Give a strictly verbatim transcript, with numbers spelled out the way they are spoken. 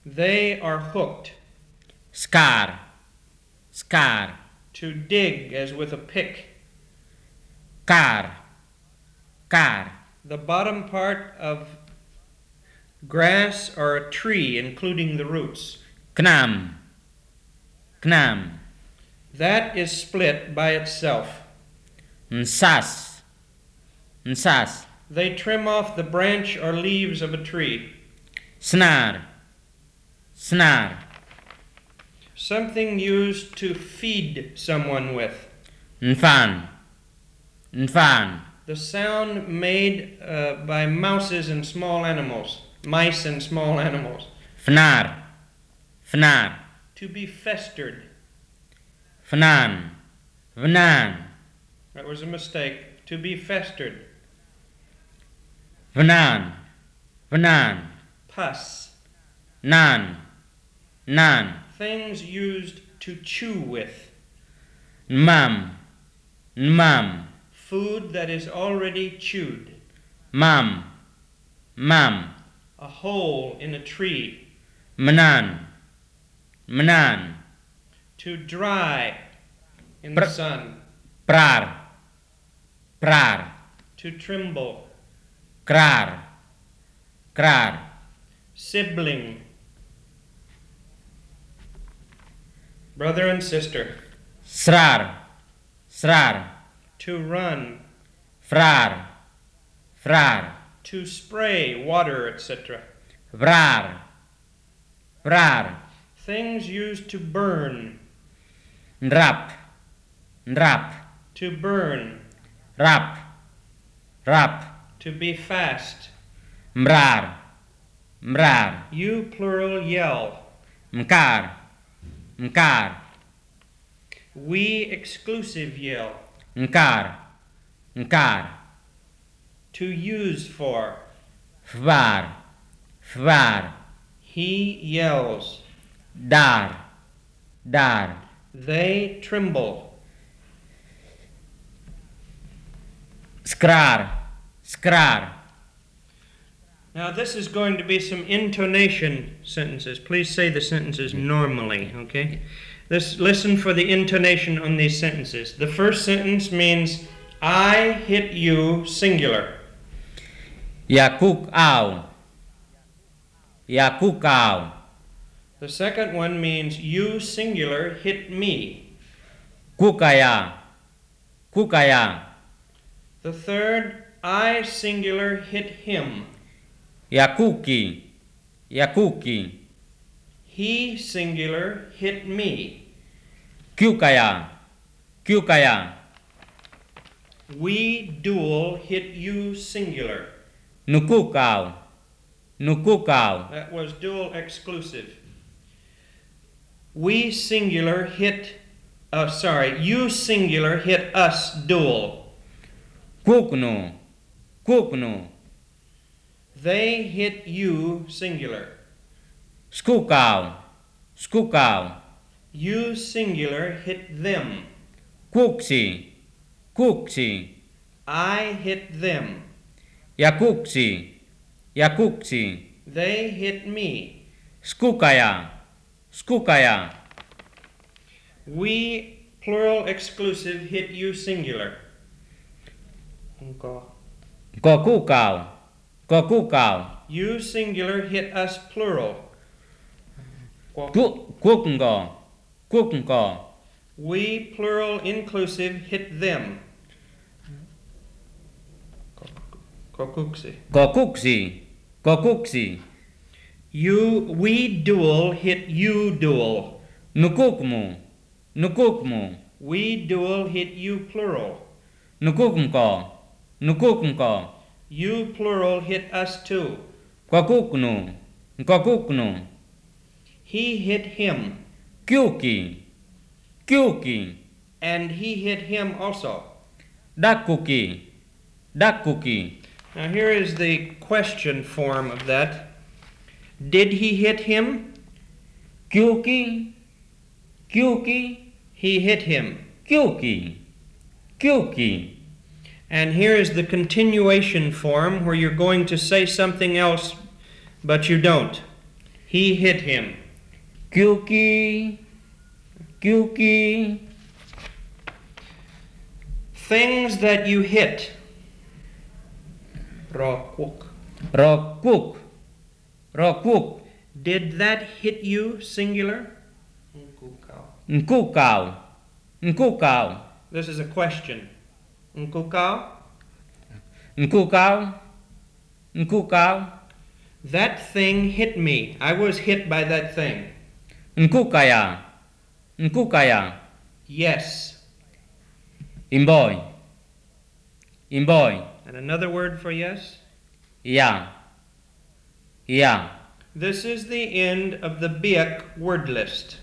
They are hooked. Scar. Scar. To dig as with a pick. Car. Car. The bottom part of grass or a tree, including the roots. Knam. Knam. That is split by itself. Nsas. Nsas. They trim off the branch or leaves of a tree. Snar. Snar. Something used to feed someone with. Nfan. Nfan. The sound made uh, by mouses and small animals. Mice and small animals. Fnar. Fnar. To be festered. Fnan. Vnan. That was a mistake. To be festered. Vnan. Vnan. Pus. Nan. Nan. Things used to chew with. Nmam. Nmam. Food that is already chewed. Mam. Mam. A hole in a tree. Mnan. Mnan. To dry in Pr- the sun. Prar. Prar. To tremble. Krar. Krar. Sibling. Brother and sister. Srar. Srar. To run. Frar. Frar. To spray water, et cetera. Vrar. Vrar. Things used to burn. Nrap. Nrap. To burn. Rap. Rap. To be fast. Mrar. Mrar. You plural yell. Mkar. Mkar. We exclusive yell. Mkar. Mkar. To use for. Fvar. Fvar. He yells. Dar. Dar. They tremble. Skrar. Skrar. Now this is going to be some intonation sentences. Please say the sentences normally, okay? This, listen for the intonation on these sentences. The first sentence means, I hit you, singular. Yakuk au. Yakuk au. The second one means, you, singular, hit me. Kukaya. Kukaya. The third, I, singular, hit him. Yakuki. Yakuki. He, singular, hit me. Kyukaya. Kyukaya. We, dual, hit you, singular. Nukukau. Nukukau. That was dual exclusive. We, singular, hit, uh, sorry, you, singular, hit us, dual. Kuknu. Kuknu. They hit you, singular. Skukau. Skukau. You, singular, hit them. Kuksi. Kuksi. I hit them. Yakuksi. Yakuksi. They hit me. Skukaya. Skukaya. We, plural exclusive, hit you, singular. Kokukau. Kokukau. You, singular, hit us, plural. Kukungo. Kukungo. We, plural inclusive, hit them. Kokuksi. Kokuksi. Kokuksi. You, we, dual, hit you, dual. Nukukmu. Nukukmu. We, dual, hit you, plural. Nukukmko. Nukukmko. You, plural, hit us too. Kokuknu. Kokuknu. He hit him. Kyuki. Kyuki. And he hit him also. Dakuki. Dakuki. Now here is the question form of that. Did he hit him? Kyuki. Kyuki. He hit him. Kyuki. Kyuki. And here is the continuation form where you're going to say something else, but you don't. He hit him. Kyuki. Kyuki. Things that you hit. Rokuk. Rokuk. Rokuk. Did that hit you, singular? Nkukau. Nkukau. Nkukau. This is a question. Nkukau? Nkukau. Nkukau. That thing hit me. I was hit by that thing. Nkukaya. Nkukaya. Yes. Imboy. Imboy. And another word for yes? Ya. Ya. This is the end of the Biak word list.